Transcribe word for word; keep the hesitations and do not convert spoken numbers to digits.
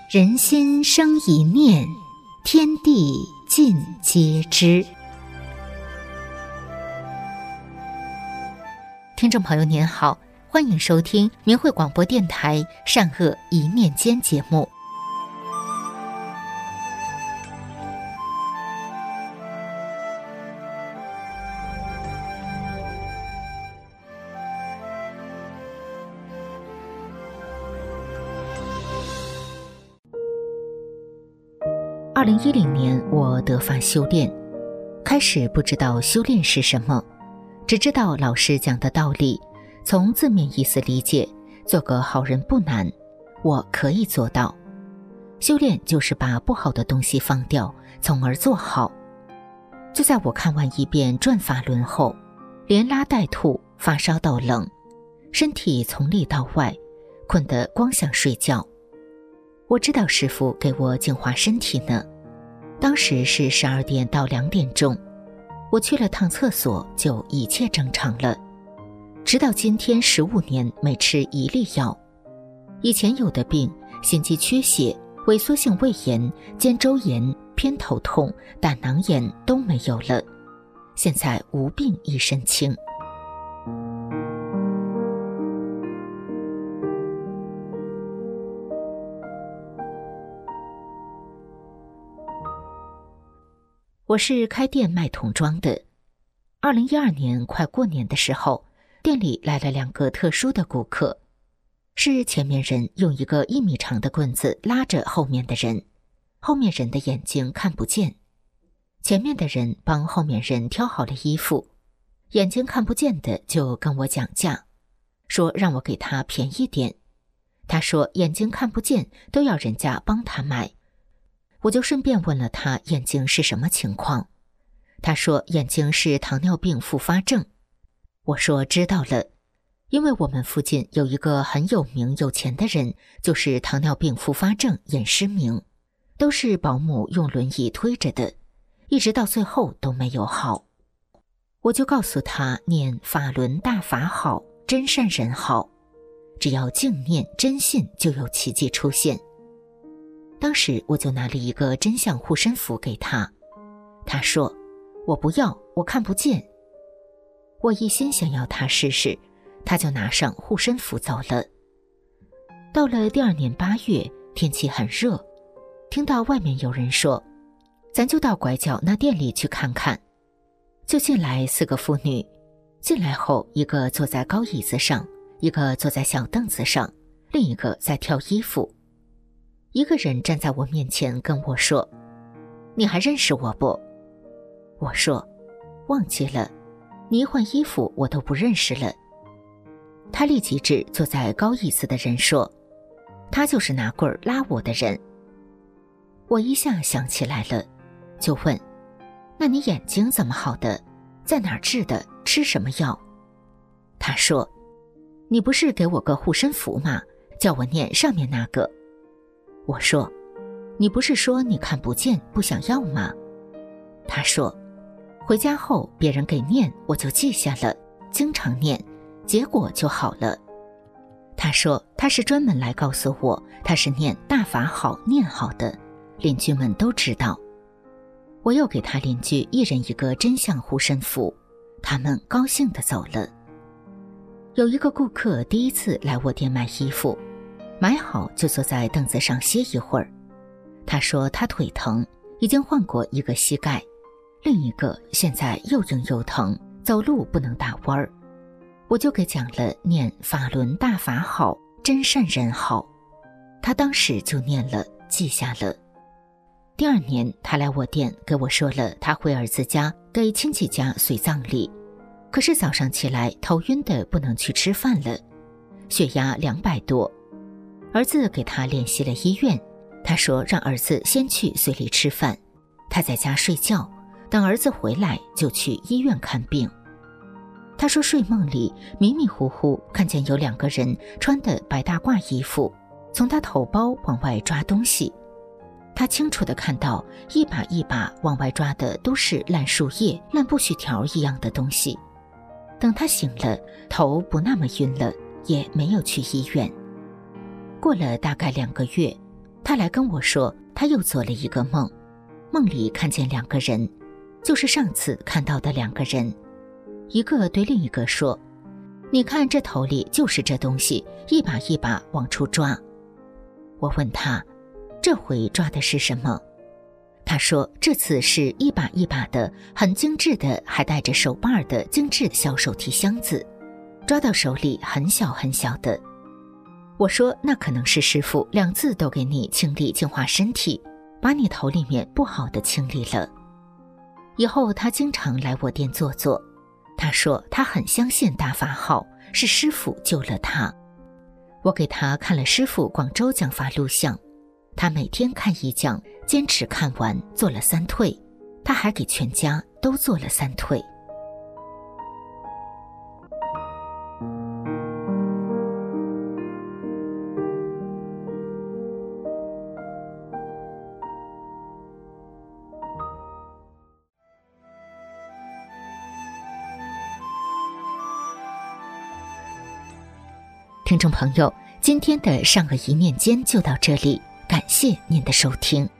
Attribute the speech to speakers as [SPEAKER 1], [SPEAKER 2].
[SPEAKER 1] 人心生一念，天地尽皆知。听众朋友您好，欢迎收听明慧广播电台善恶一念间节目。二零一零年，我得法修炼，开始不知道修炼是什么，只知道老师讲的道理，从字面意思理解，做个好人不难，我可以做到。修炼就是把不好的东西放掉，从而做好。就在我看完一遍转法轮后，连拉带吐，发烧到冷，身体从里到外困得光想睡觉。我知道师父给我净化身体呢，当时是十二点到两点钟，我去了趟厕所，就一切正常了。直到今天十五年没吃一粒药，以前有的病，心肌缺血、萎缩性胃炎、肩周炎、偏头痛、胆囊炎都没有了，现在无病一身轻。我是开店卖童装的。二零一二年快过年的时候，店里来了两个特殊的顾客，是前面人用一个一米长的棍子拉着后面的人，后面人的眼睛看不见。前面的人帮后面人挑好了衣服，眼睛看不见的就跟我讲价，说让我给他便宜点。他说眼睛看不见都要人家帮他买。我就顺便问了他眼睛是什么情况，他说眼睛是糖尿病复发症。我说知道了，因为我们附近有一个很有名有钱的人，就是糖尿病复发症眼失明，都是保姆用轮椅推着的，一直到最后都没有好。我就告诉他念法轮大法好，真善人好，只要静念真信就有奇迹出现。当时我就拿了一个真相护身符给他，他说我不要，我看不见。我一心想要他试试，他就拿上护身符走了。到了第二年八月，天气很热，听到外面有人说咱就到拐角那店里去看看，就进来四个妇女。进来后，一个坐在高椅子上，一个坐在小凳子上，另一个在挑衣服。一个人站在我面前跟我说，你还认识我不？我说忘记了，你一换衣服我都不认识了。他立即指坐在高椅子的人说，他就是拿棍儿拉我的人。我一下想起来了，就问，那你眼睛怎么好的？在哪儿治的？吃什么药？他说，你不是给我个护身符吗？叫我念上面那个。我说，你不是说你看不见不想要吗？他说，回家后别人给念我就记下了，经常念，结果就好了。他说他是专门来告诉我，他是念大法好念好的，邻居们都知道。我又给他邻居一人一个真相护身符，他们高兴地走了。有一个顾客第一次来我店买衣服，买好就坐在凳子上歇一会儿。他说他腿疼，已经换过一个膝盖，另一个现在又硬又疼，走路不能打弯儿。我就给讲了念法轮大法好，真善人好。他当时就念了，记下了。第二年他来我店给我说了他回儿子家给亲戚家随葬礼，可是早上起来头晕的不能去吃饭了，血压两百多。儿子给他联系了医院，他说让儿子先去随里吃饭，他在家睡觉，等儿子回来就去医院看病。他说睡梦里迷迷糊糊看见有两个人穿的白大褂衣服，从他头包往外抓东西。他清楚地看到一把一把往外抓的都是烂树叶、烂不许条一样的东西。等他醒了，头不那么晕了，也没有去医院。过了大概两个月， 他来跟我说，他又做了一个梦，梦里看见两个人，就是上次看到的两个人。一个对另一个说，你看这头里就是这东西，一把一把往出抓。我问他，这回抓的是什么？他说，这次是一把一把的，很精致的，还带着手把的精致小手提箱子，抓到手里很小很小的。我说，那可能是师父两次都给你清理净化身体，把你头里面不好的清理了。以后他经常来我店坐坐，他说他很相信大法号，是师父救了他。我给他看了师父广州讲法录像，他每天看一讲，坚持看完，做了三退，他还给全家都做了三退。听众朋友，今天的善恶一念间就到这里，感谢您的收听。